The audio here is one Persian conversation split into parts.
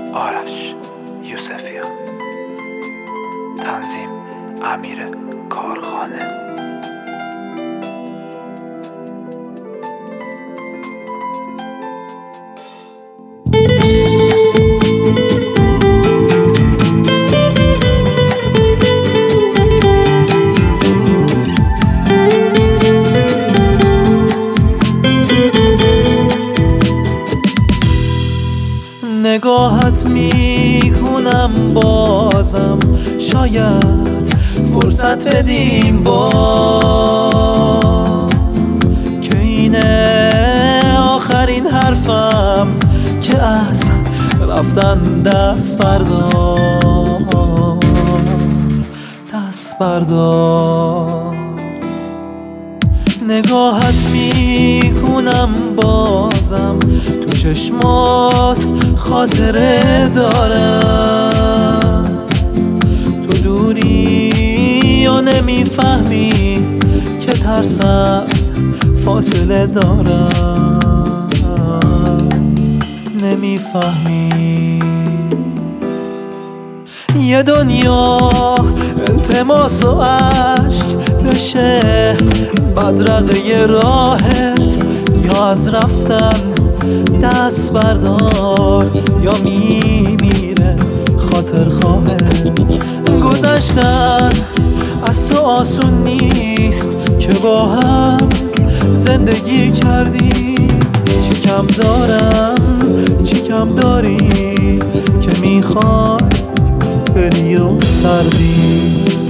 آرش یوسفیان. تنظیم امیر کارخانه. نگاهت میکنم بازم، شاید فرصت بدیم با که اینه آخرین حرفم که از رفتن دست بردار. نگاهت میکنم بازم، تو چشمات خاطره دارم. تو دوری و نمیفهمی که ترس از فاصله دارم. نمیفهمی یه دنیا التماس و عشق بشه بدرقه راحت، یا از رفتن دست بردار یا میمیره خاطر خواهد. گذشتن از تو آسون نیست که با هم زندگی کردیم. چی کم دارم چی کم داری که میخوای بری و سردی.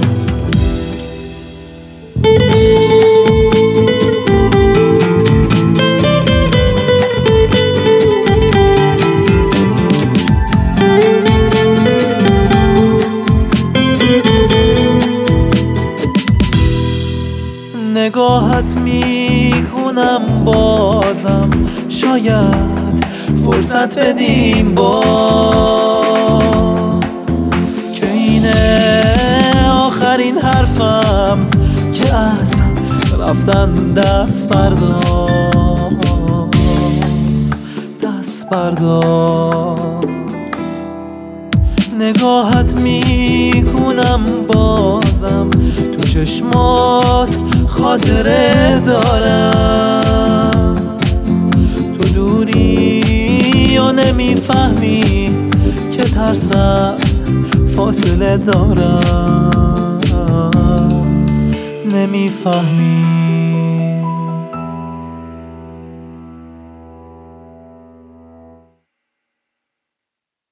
نگاهت میکنم بازم، شاید فرصت بدیم با که اینه آخرین حرفم که از رفتن دست بردار. نگاهت میکنم بازم، تو چشمات خاطره دارم. تو دوری و نمیفهمی که ترس از فاصله دارم. نمیفهمی